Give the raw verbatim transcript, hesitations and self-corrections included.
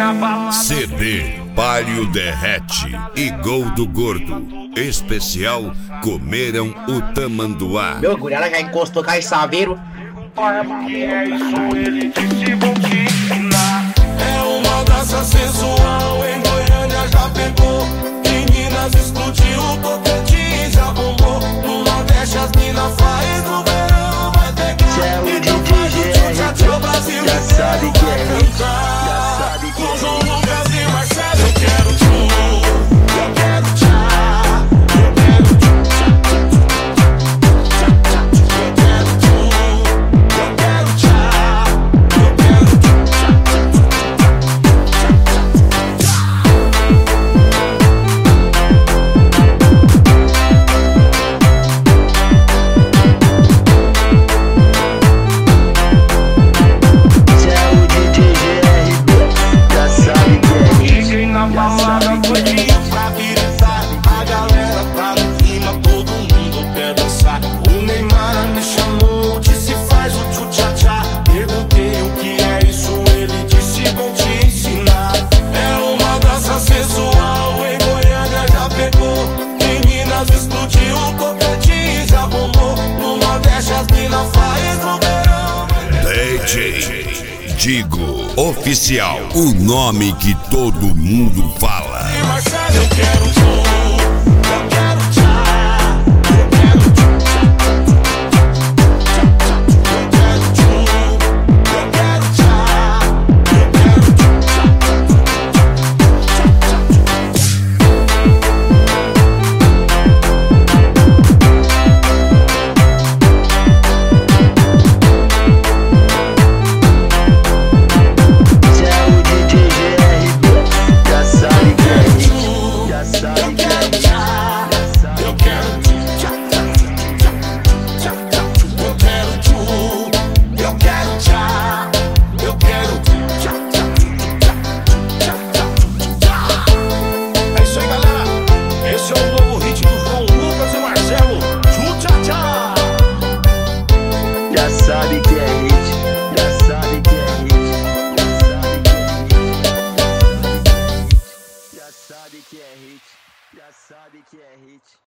C D Palio Derrete e Gol do Gordo. Especial Comeram o Tamanduá. Meu guri, ela já encostou com saveiro. É isso, ele disse vou te ensinar. É uma dança sensual, em Goiânia já pegou. Meninas explodiu, toquete já bombou. No Nordeste as minas faz, no verão vai pegar. Então faz o tchau-tchau, o Brasil já sabe que é hit, já sabe que é João Lucas e Marcelo, eu quero tchau, eu quero tchau, eu quero D J Digo Oficial, o nome que todo mundo fala. Marcelo, eu quero tchau, eu quero tchau, eu quero sabe que